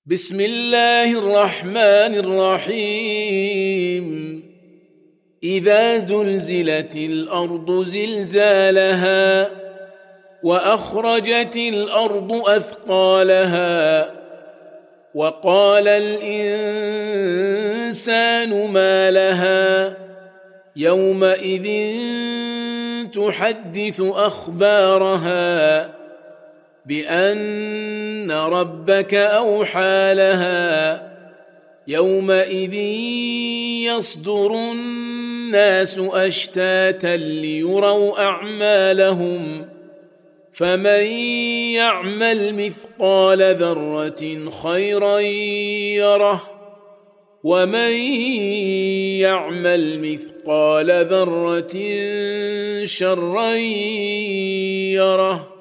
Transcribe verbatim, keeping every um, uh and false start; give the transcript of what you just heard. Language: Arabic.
بسم الله الرحمن الرحيم إذا زلزلت الأرض زلزالها وأخرجت الأرض أثقالها وقال الإنسان ما لها يومئذ تحدث أخبارها بأن ربك أوحى لها يومئذ يصدر الناس أشتاتا ليروا أعمالهم فمن يعمل مثقال ذرة خيرا يره ومن يعمل مثقال ذرة شرا يره